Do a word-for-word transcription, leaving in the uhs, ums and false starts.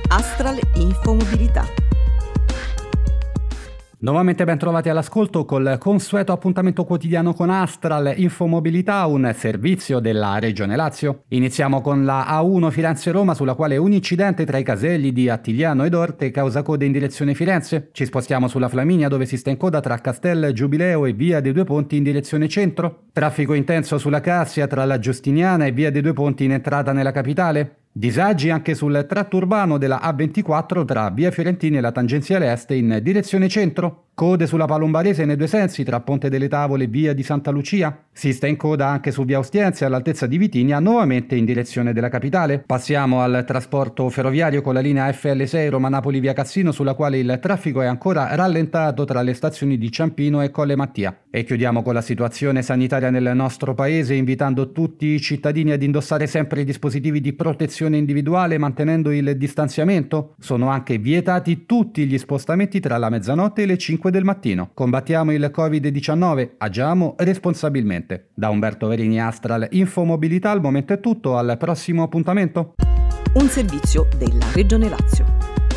Astral Infomobilità. Nuovamente ben trovati all'ascolto col consueto appuntamento quotidiano con Astral Infomobilità, un servizio della Regione Lazio. Iniziamo con la A uno Firenze-Roma, sulla quale un incidente tra i caselli di Attigliano ed Orte causa code in direzione Firenze. Ci spostiamo sulla Flaminia, dove si sta in coda tra Castel Giubileo e Via dei Due Ponti in direzione centro. Traffico intenso sulla Cassia tra la Giustiniana e Via dei Due Ponti in entrata nella capitale. Disagi anche sul tratto urbano della A ventiquattro tra Via Fiorentini e la tangenziale est in direzione centro. Code sulla Palombarese nei due sensi tra Ponte delle Tavole e Via di Santa Lucia. Si sta in coda anche su Via Ostiense all'altezza di Vitinia, nuovamente in direzione della capitale. Passiamo al trasporto ferroviario con la linea F L sei Roma-Napoli via Cassino, sulla quale il traffico è ancora rallentato tra le stazioni di Ciampino e Colle Mattia. E chiudiamo con la situazione sanitaria nel nostro paese, invitando tutti i cittadini ad indossare sempre i dispositivi di protezione individuale mantenendo il distanziamento. Sono anche vietati tutti gli spostamenti tra la mezzanotte e le cinque del mattino. Combattiamo il covid diciannove, agiamo responsabilmente. Da Umberto Verini, Astral Infomobilità, al momento è tutto, al prossimo appuntamento. Un servizio della Regione Lazio.